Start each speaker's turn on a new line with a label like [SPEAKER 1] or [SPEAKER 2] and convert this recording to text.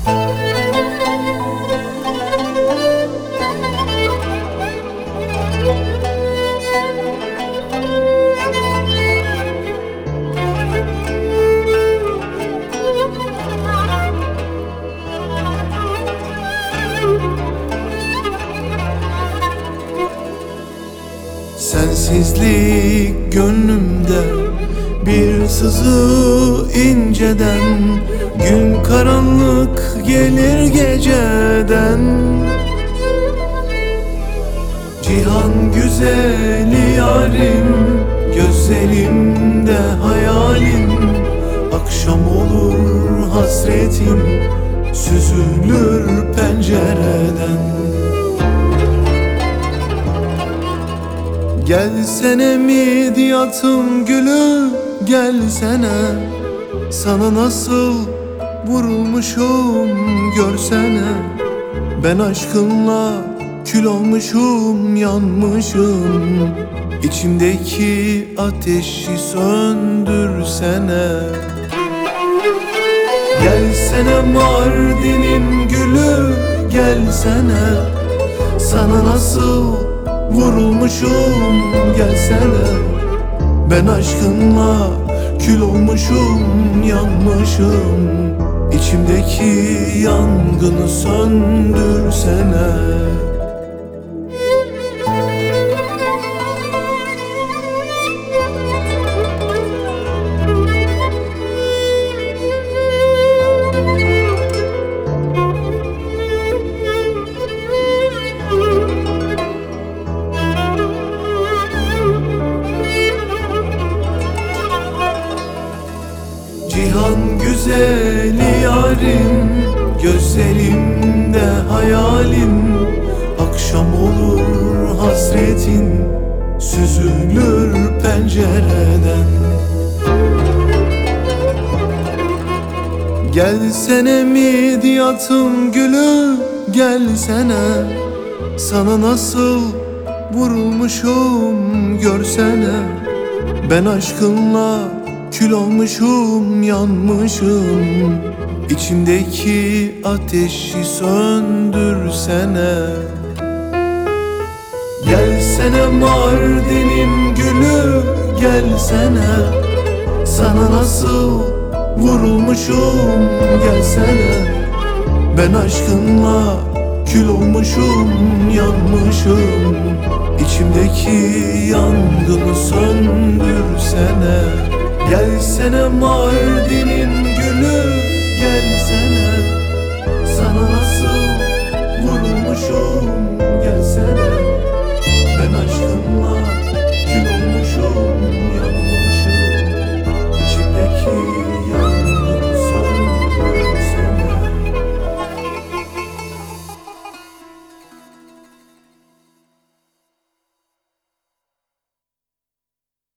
[SPEAKER 1] Sensizlik gönlümde bir sızı inceden, gün karanlık gelir geceden. Cihan güzeli yarim, gözlerimde hayalin. Akşam olur hasretin, süzülür pencereden. Gelsene midyatım gülü, gelsene. Sana nasıl vurulmuşum görsene. Ben aşkınla kül olmuşum, yanmışım. İçimdeki ateşi söndürsene. Gelsene Mardin'in gülü, gelsene. Sana nasıl vurulmuşum gelsene. Ben aşkınla kül olmuşum, yanmışım. İçimdeki yangını söndürsene. Cihan güzeli yarim, gözlerimde hayalin. Akşam olur hasretin, süzülür pencereden. Gelsene midyatım gülü, gelsene. Sana nasıl vurulmuşum görsene. Ben aşkınla kül olmuşum, yanmışım. İçimdeki ateşi söndürsene. Gelsene Mardin'in gülü, gelsene. Sana nasıl vurulmuşum gelsene. Ben aşkınla kül olmuşum, yanmışım. İçimdeki yangını söndürsene. Gelsene